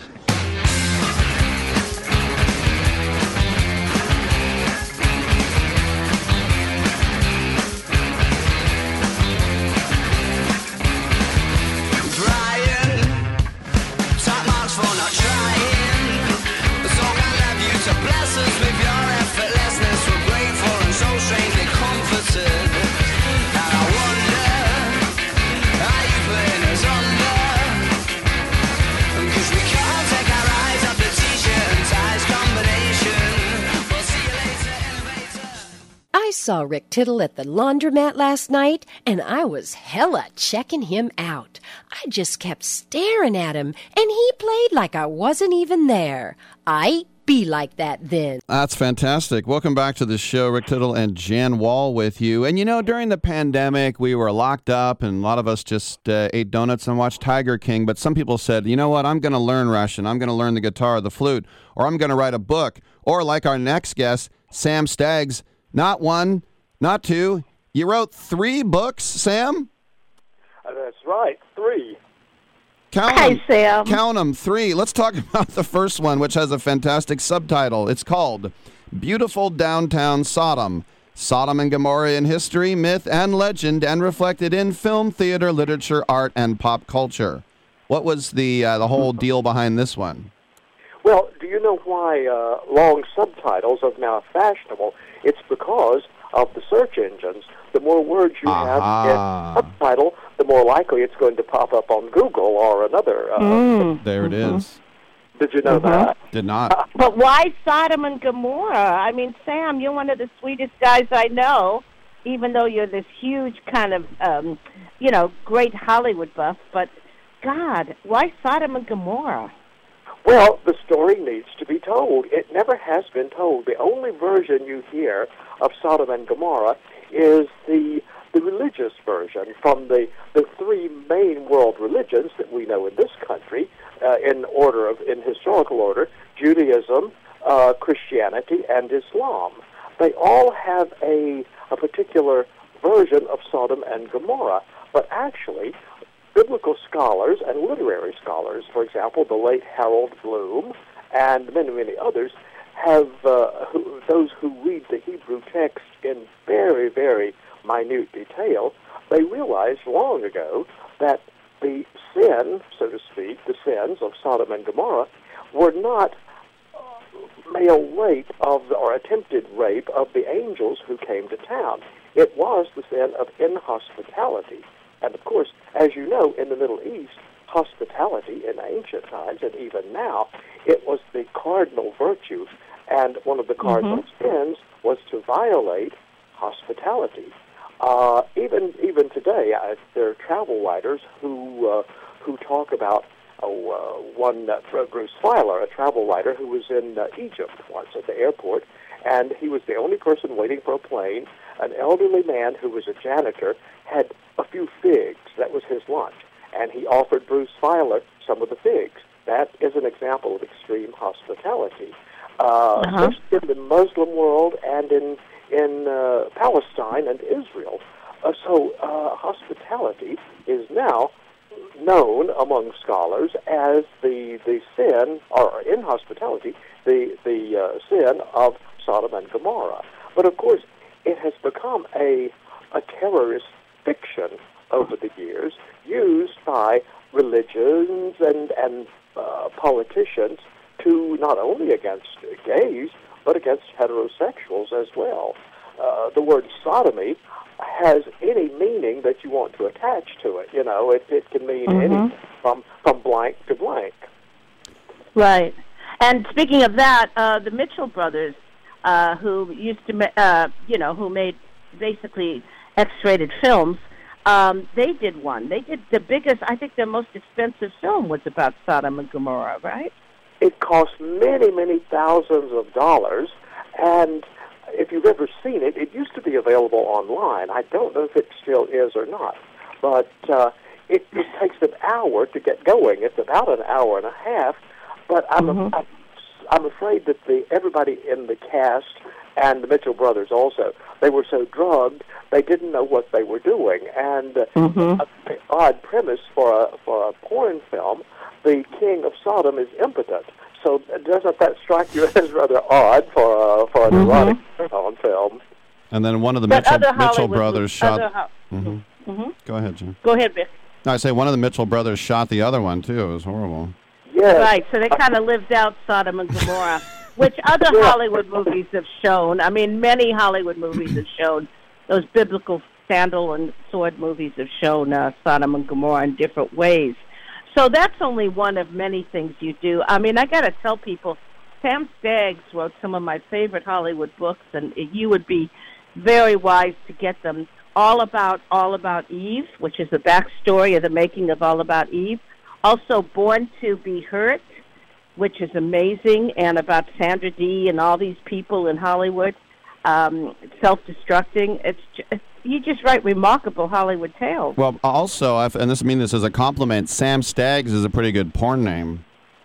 I saw Rick Tittle at the laundromat last night, and I was hella checking him out. I just kept staring at him, and he played like I wasn't even there. I be like that then. That's fantastic. Welcome back to the show. Rick Tittle and Jan Wall with you. And you know, during the pandemic, we were locked up, and a lot of us just uh, ate donuts and watched Tiger King. But some people said, you know what, I'm going to learn Russian. I'm going to learn the guitar, the flute, or I'm going to write a book. Or like our next guest, Sam Staggs, not one, not two. You wrote three books, Sam? Uh, that's right, three. Count Hi, them. Sam. Count them, three. Let's talk about the first one, which has a fantastic subtitle. It's called Beautiful Downtown Sodom. Sodom and Gomorrah in history, myth, and legend, and reflected in film, theater, literature, art, and pop culture. What was the uh, the whole deal behind this one? Well, do you know why uh, long subtitles are now fashionable? It's because of the search engines. The more words you Aha. have in subtitle, the more likely it's going to pop up on Google or another. Uh, Mm. There it is. Did you know Mhm. that? Did not. But why Sodom and Gomorrah? I mean, Sam, you're one of the sweetest guys I know, even though you're this huge kind of, um, you know, great Hollywood buff. But, God, why Sodom and Gomorrah? Well, the story needs to be told. It never has been told. The only version you hear of Sodom and Gomorrah is the the religious version from the, the three main world religions that we know in this country, uh, in order of in historical order: Judaism, uh, Christianity, and Islam. They all have a a particular version of Sodom and Gomorrah, but actually, biblical scholars and literary scholars, for example, the late Harold Bloom and many, many others, have uh, who, those who read the Hebrew text in very, very minute detail, they realized long ago that the sin, so to speak, the sins of Sodom and Gomorrah were not uh, male rape of, or attempted rape of the angels who came to town. It was the sin of inhospitality. And, of course, as you know, in the Middle East, hospitality in ancient times, and even now, it was the cardinal virtue. And one of the cardinal mm-hmm. sins was to violate hospitality. Uh, even even today, uh, there are travel writers who uh, who talk about oh, uh, one, uh, Bruce Feiler, a travel writer who was in uh, Egypt once at the airport, and he was the only person waiting for a plane. An elderly man who was a janitor had a few figs. That was his lunch. And he offered Bruce Feiler some of the figs. That is an example of extreme hospitality. Uh, uh-huh. In the Muslim world and in, in uh, Palestine and Israel. Uh, so uh, hospitality is now known among scholars as the, the sin, or inhospitality, the, the uh, sin of Sodom and Gomorrah. But of course, it has become a, a terrorist fiction over the years, used by religions and, and uh, politicians to not only against gays, but against heterosexuals as well. Uh, the word sodomy has any meaning that you want to attach to it. You know, it, it can mean Mhm. anything from, from blank to blank. Right. And speaking of that, uh, the Mitchell brothers, uh, who used to, ma- uh, you know, who made basically X-rated films, um, they did one. They did the biggest, I think their most expensive film was about Sodom and Gomorrah, right? It cost many, many thousands of dollars, and if you've ever seen it, it used to be available online. I don't know if it still is or not, but uh, it, it takes an hour to get going. It's about an hour and a half, but I'm, Mhm. I'm, I'm afraid that the everybody in the cast and the Mitchell brothers also, they were so drugged they didn't know what they were doing, and uh, Mhm. an odd premise for a for a porn film. The king of Sodom is impotent. So doesn't that strike you as rather odd for a, for an Mhm. erotic porn film? And then one of the But Mitchell, other Mitchell Hollywood brothers movies- shot. other ho- Mhm. Mhm. Go ahead, Jim. Go ahead, Vic. No, I say one of the Mitchell brothers shot the other one too. It was horrible. Yes. Right, so they kind of lived out Sodom and Gomorrah, which other Hollywood movies have shown. I mean, many Hollywood movies have shown. Those biblical sandal and sword movies have shown uh, Sodom and Gomorrah in different ways. So that's only one of many things you do. I mean, I got to tell people, Sam Staggs wrote some of my favorite Hollywood books, and you would be very wise to get them. All About All About Eve, which is the backstory of the making of All About Eve. Also, Born to Be Hurt, which is amazing, and about Sandra Dee and all these people in Hollywood um, self-destructing. It's just, you just write remarkable Hollywood tales. Well, also, I've- and this I mean this as a compliment. Sam Staggs is a pretty good porn name.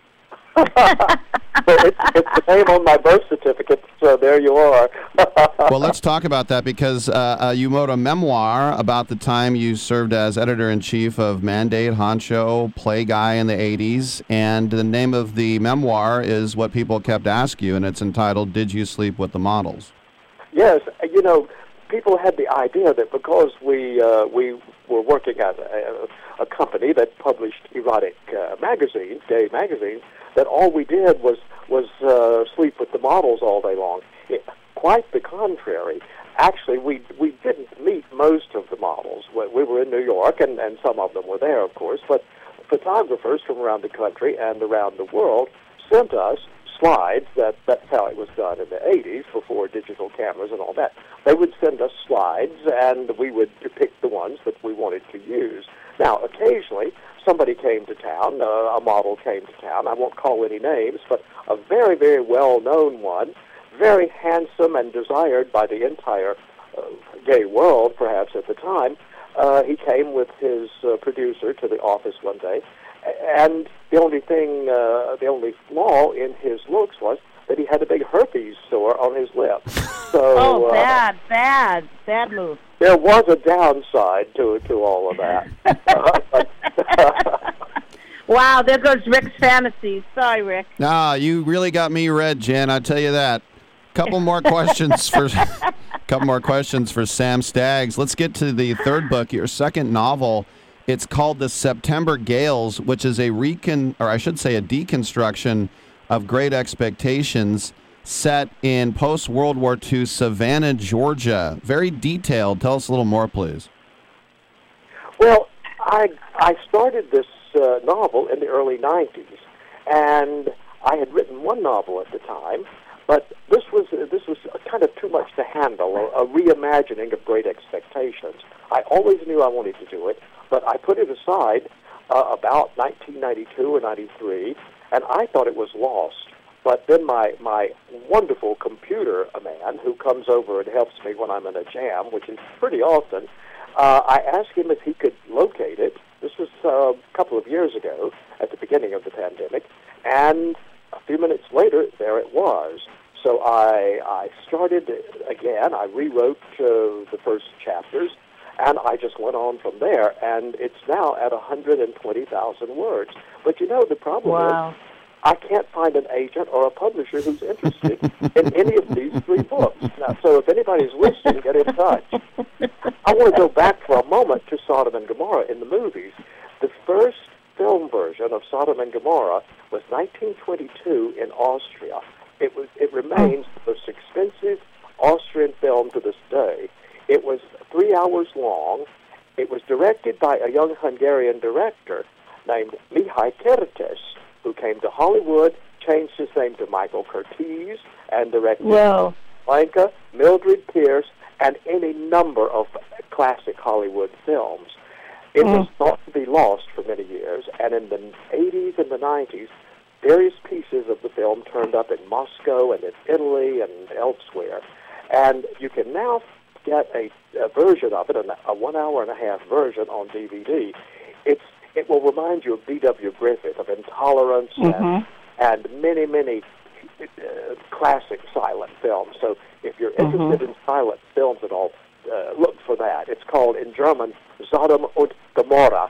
But it's, it's the name on my birth certificate, so there you are. Well, let's talk about that because uh, uh, you wrote a memoir about the time you served as editor-in-chief of Mandate, Honcho, Play Guy in the eighties, and the name of the memoir is what people kept asking you, and it's entitled, Did You Sleep with the Models? Yes, you know, people had the idea that because we uh, we were working at a, a company that published erotic uh, magazines, gay magazines, that all we did was was uh, sleep with the models all day long. It, quite the contrary. Actually, we we didn't meet most of the models. We, we were in New York, and, and some of them were there, of course, but photographers from around the country and around the world sent us slides. That that's how it was done in the eighties, before digital cameras and all that. They would send us slides, and we would depict the ones that we wanted to use. Now, occasionally, somebody came to town, uh, a model came to town. I won't call any names, but a very, very well-known one, very handsome and desired by the entire uh, gay world, perhaps at the time. Uh, he came with his uh, producer to the office one day, and the only thing, uh, the only flaw in his looks was that he had a big herpes sore on his lip. So, Oh, uh, bad, bad, bad move. there was a downside to to all of that. Wow, there goes Rick's fantasies. Sorry, Rick. Ah, you really got me red, Jen. I tell you that. Couple more questions for, couple more questions for Sam Staggs. Let's get to the third book, your second novel. It's called The September Gales, which is a recon, or I should say, a deconstruction of Great Expectations, set in post-World War Two Savannah, Georgia. Very detailed. Tell us a little more, please. Well, I I started this uh, novel in the early nineties, and I had written one novel at the time, but this was uh, this was kind of too much to handle, a, a reimagining of Great Expectations. I always knew I wanted to do it, but I put it aside uh, about nineteen ninety-two or ninety-three, and I thought it was lost. But then my, my wonderful computer man, who comes over and helps me when I'm in a jam, which is pretty often, uh, I asked him if he could locate it. This was uh, a couple of years ago, at the beginning of the pandemic, and a few minutes later, there it was. So I, I started again. I rewrote uh, the first chapters, and I just went on from there, and it's now at one hundred twenty thousand words. But you know, the problem Wow. is, I can't find an agent or a publisher who's interested in any of these three books. Now, so if anybody's listening, get in touch. I want to go back for a moment to Sodom and Gomorrah in the movies. The first film version of Sodom and Gomorrah was nineteen twenty-two in Austria. It was. It remains the most expensive Austrian film to this day. It was three hours long. It was directed by a young Hungarian director named Mihai Kertész, who came to Hollywood, changed his name to Michael Curtiz, and directed Well. Blanca, Mildred Pierce, and any number of classic Hollywood films. It Mm. was thought to be lost for many years, and in the eighties and the nineties, various pieces of the film turned up in Moscow and in Italy and elsewhere. And you can now get a, a version of it, a, a one hour and a half version on D V D. It's It will remind you of B W Griffith, of Intolerance, Mm-hmm. and, and many, many uh, classic silent films. So if you're interested in silent films at all, uh, look for that. It's called, in German, Sodom und Gomorrah.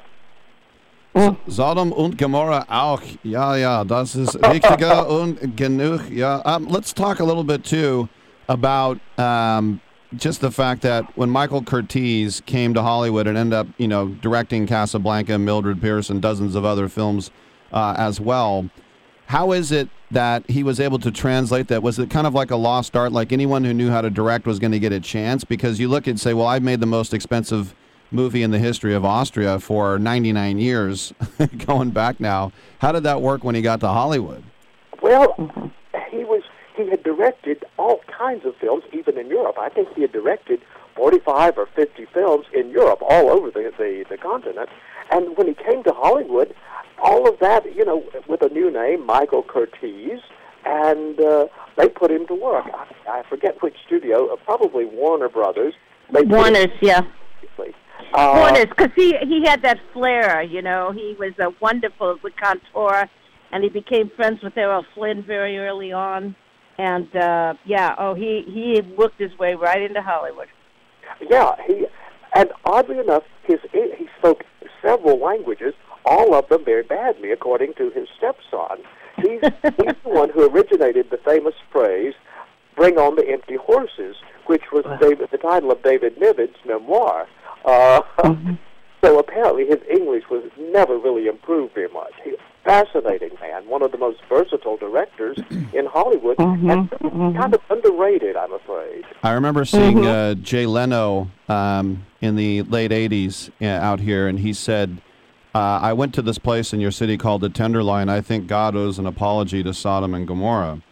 Sodom und Gomorrah auch. Ja, ja, das ist richtiger und genug. Ja, um, let's talk a little bit, too, about um, just the fact that when Michael Curtiz came to Hollywood and ended up, you know, directing Casablanca, Mildred Pierce, and dozens of other films uh, as well, how is it that he was able to translate that? Was it kind of like a lost art, like anyone who knew how to direct was going to get a chance? Because you look and say, well, I've made the most expensive movie in the history of Austria for ninety-nine years, going back now. How did that work when he got to Hollywood? Well, he was he had directed all kinds of films, even in Europe. I think he had directed forty-five or fifty films in Europe, all over the, the, the continent. And when he came to Hollywood, all of that, you know, with a new name, Michael Curtiz, and uh, they put him to work. I, I forget which studio, uh, probably Warner Brothers. They Warner's, yeah. Uh, Warner's, because he, he had that flair, you know. He was a wonderful raconteur, and he became friends with Errol Flynn very early on. And, uh, yeah, oh, he, he worked his way right into Hollywood. Yeah, he, and oddly enough, his he spoke several languages, all of them very badly, according to his stepson. He's, he's the one who originated the famous phrase, "Bring on the empty horses," which was David, the title of David Niven's memoir. Uh, mm-hmm. So apparently his English was never really improved very much. He, fascinating man, one of the most versatile directors in Hollywood, mm-hmm. and mm-hmm. kind of underrated, I'm afraid. I remember seeing mm-hmm. uh, Jay Leno um, in the late eighties uh, out here, and he said, uh, I went to this place in your city called the Tenderloin. I think God owes an apology to Sodom and Gomorrah.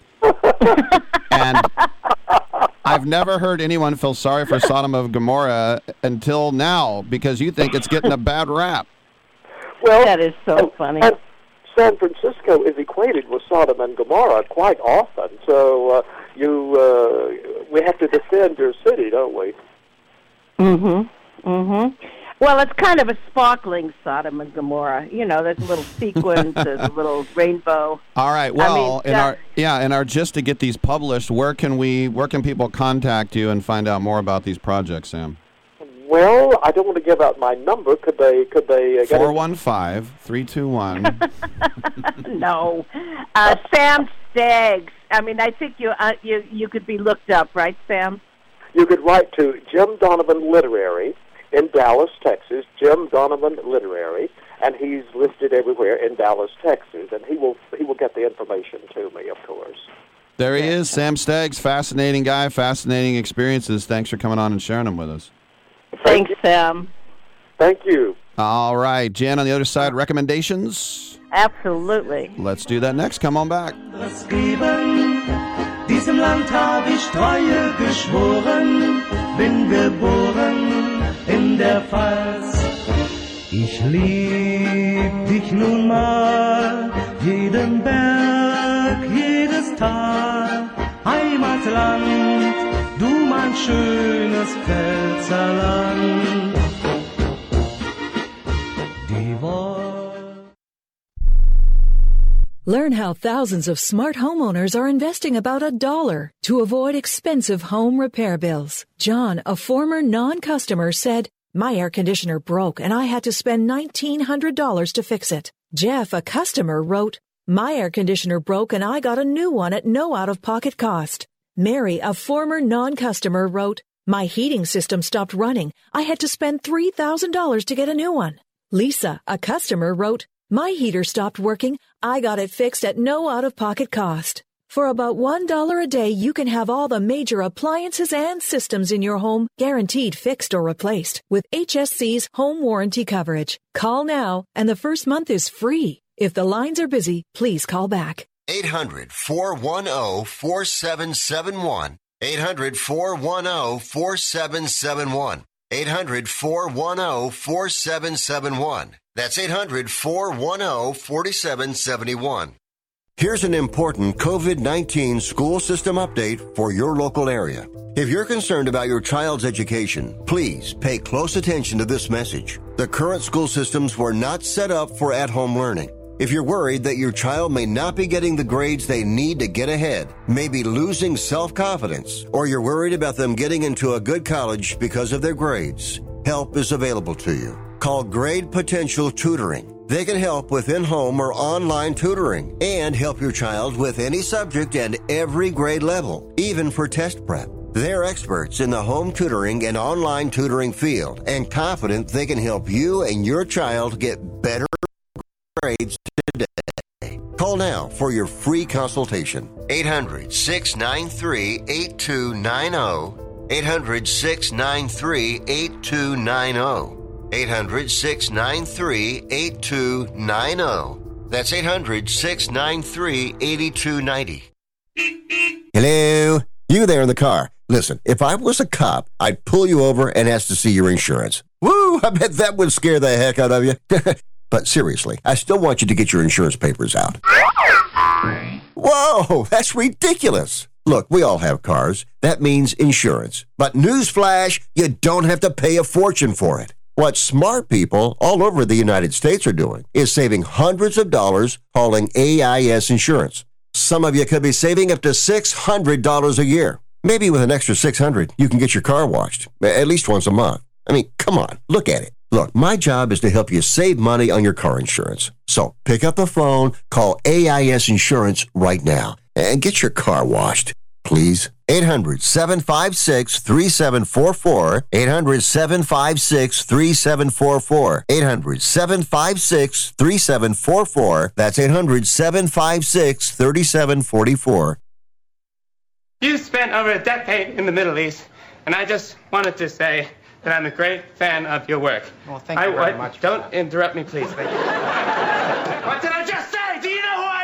And I've never heard anyone feel sorry for Sodom and Gomorrah until now, because you think it's getting a bad rap. Well, that is so and, funny. And San Francisco is equated with Sodom and Gomorrah quite often, so uh, you uh, we have to defend your city, don't we? Mm-hmm. Mm-hmm. Well, it's kind of a sparkling Sodom and Gomorrah. You know, there's a little sequence, there's a little rainbow. All right. Well, I mean, in that, our yeah, in our just to get these published, where can we where can people contact you and find out more about these projects, Sam? Well, I don't want to give out my number. Could they? Could they? Uh, get Four one five three two one. No, uh, Sam Staggs. I mean, I think you uh, you you could be looked up, right, Sam? You could write to Jim Donovan Literary in Dallas, Texas. Jim Donovan Literary, and he's listed everywhere in Dallas, Texas, and he will he will get the information to me, of course. There he is, Sam Staggs. Fascinating guy, fascinating experiences. Thanks for coming on and sharing them with us. Thanks, Sam. Thank you. All right, Jen, on the other side, recommendations? Absolutely. Let's do that next. Come on back. Diesem Land hab ich Treue geschworen, bin geboren in der Pfalz. Ich lieb dich nun mal, jeden Berg, jedes Tal, Heimatland, du mein schönes Pfälzerland. Die Learn how thousands of smart homeowners are investing about a dollar to avoid expensive home repair bills. John, a former non-customer, said, "My air conditioner broke and I had to spend nineteen hundred dollars to fix it." Jeff, a customer, wrote, "My air conditioner broke and I got a new one at no out-of-pocket cost." Mary, a former non-customer, wrote, "My heating system stopped running. I had to spend three thousand dollars to get a new one." Lisa, a customer, wrote, "My heater stopped working. I got it fixed at no out-of-pocket cost." For about one dollar a day, you can have all the major appliances and systems in your home guaranteed fixed or replaced with H S C's home warranty coverage. Call now, and the first month is free. If the lines are busy, please call back. eight hundred, four one zero, four seven seven one. eight hundred, four one zero, four seven seven one. eight hundred, four one zero, four seven seven one. That's eight hundred, four one zero, four seven seven one. Here's an important COVID nineteen school system update for your local area. If you're concerned about your child's education, please pay close attention to this message. The current school systems were not set up for at-home learning. If you're worried that your child may not be getting the grades they need to get ahead, may be losing self-confidence, or you're worried about them getting into a good college because of their grades, help is available to you. Call Grade Potential Tutoring. They can help with in-home or online tutoring and help your child with any subject and every grade level, even for test prep. They're experts in the home tutoring and online tutoring field and confident they can help you and your child get better grades today. Call now for your free consultation. eight hundred, six nine three, eight two nine zero. eight hundred, six nine three, eight two nine zero. eight hundred, six nine three, eight two nine zero. That's eight hundred, six nine three, eight two nine zero. Hello? You there in the car. Listen, if I was a cop, I'd pull you over and ask to see your insurance. Woo! I bet that would scare the heck out of you. But seriously, I still want you to get your insurance papers out. Whoa! That's ridiculous. Look, we all have cars. That means insurance. But newsflash, you don't have to pay a fortune for it. What smart people all over the United States are doing is saving hundreds of dollars calling A I S Insurance. Some of you could be saving up to six hundred dollars a year. Maybe with an extra six hundred dollars, you can get your car washed, at least once a month. I mean, come on, look at it. Look, my job is to help you save money on your car insurance. So pick up the phone, call A I S Insurance right now, and get your car washed, please. eight hundred, seven five six, three seven four four. eight hundred, seven five six, three seven four four. eight hundred, seven five six, three seven four four. That's eight hundred, seven five six, three seven four four. You spent over a decade in the Middle East, and I just wanted to say that I'm a great fan of your work. Well, thank you very I, much. Don't interrupt me, please. Thank you. What did I just say? Do you know who I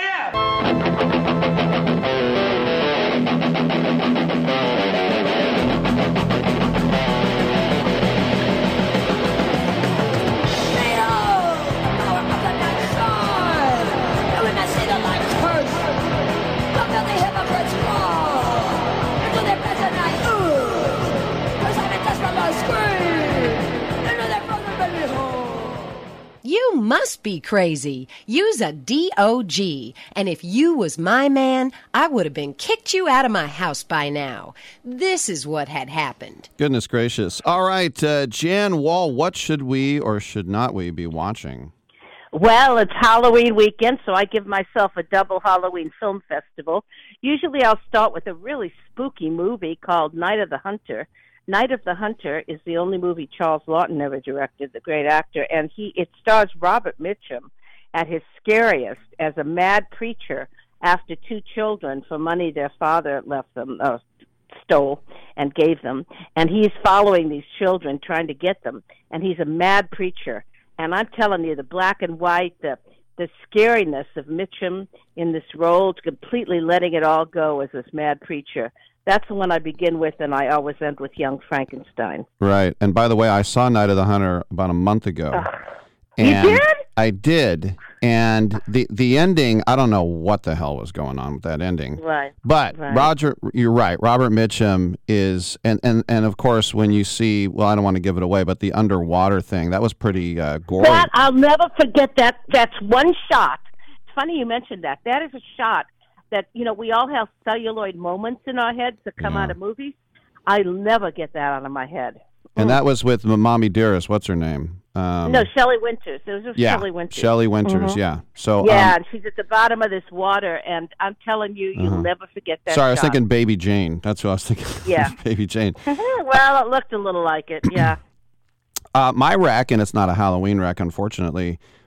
You must be crazy. You's a D O G. And if you was my man, I would have been kicked you out of my house by now. This is what had happened. Goodness gracious. All right, uh, Jan Wall, what should we or should not we be watching? Well, it's Halloween weekend, so I give myself a double Halloween film festival. Usually I'll start with a really spooky movie called Night of the Hunter. Night of the Hunter is the only movie Charles Lawton ever directed, the great actor, and he it stars Robert Mitchum at his scariest as a mad preacher after two children for money their father left them, uh, stole and gave them, and he's following these children, trying to get them, and he's a mad preacher. And I'm telling you, the black and white, the the scariness of Mitchum in this role, completely letting it all go as this mad preacher. That's the one I begin with, and I always end with Young Frankenstein. Right. And by the way, I saw Night of the Hunter about a month ago. Uh, and you did? I did. And the the ending, I don't know what the hell was going on with that ending. Right. But right. Roger, you're right. Robert Mitchum is, and, and, and of course, when you see, well, I don't want to give it away, but the underwater thing, that was pretty uh, gory. That, I'll never forget that. That's one shot. It's funny you mentioned that. That is a shot that, you know, we all have celluloid moments in our heads that come Yeah. out of movies. I'll never get that out of my head. And that was with Mommy Dearest. What's her name? Um, no, Shelley Winters. It was just yeah, Shelley Winters. Shelley Winters, Mhm. yeah. So yeah, um, and she's at the bottom of this water, and I'm telling you, you'll Uh-huh. never forget that sorry, I was shot. thinking Baby Jane. That's what I was thinking. Yeah. Baby Jane. Well, it looked a little like it, yeah. Uh, my wreck, and it's not a Halloween wreck, unfortunately,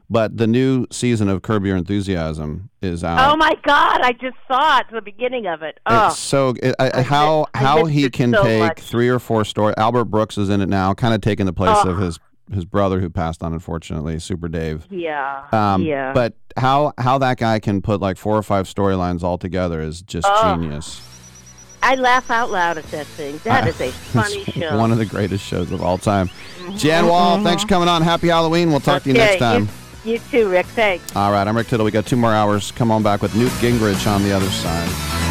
But the new season of Curb Your Enthusiasm is out. Oh my God! I just saw it, the beginning of it. Oh, It's so it, I, how I how missed he it can so take much. three or four stories. Albert Brooks is in it now, kind of taking the place Oh. of his his brother who passed on, unfortunately, Super Dave. yeah, Um, yeah. But how how that guy can put like four or five storylines all together is just Oh. genius. I laugh out loud at that thing. That I- is a funny it's show. One of the greatest shows of all time. Jan Wall, thanks for coming on. Happy Halloween. We'll talk to you Okay, next time. You, you too, Rick. Thanks. All right, I'm Rick Tittle. We got two more hours. Come on back with Newt Gingrich on the other side.